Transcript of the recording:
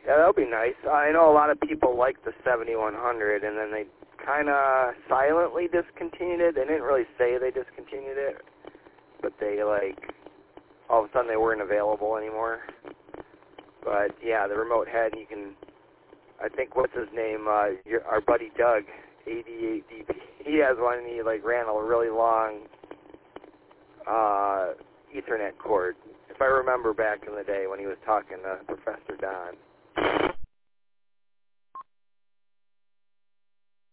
Yeah, that'll be nice. I know a lot of people like the 7100, and then they kind of silently discontinued it. They didn't really say they discontinued it, but they, like, all of a sudden they weren't available anymore. But, yeah, the remote head, you can, I think, what's his name, our buddy Doug, 88DP, he has one, and he, like, ran a really long Ethernet cord, if I remember back in the day when he was talking to Professor Don.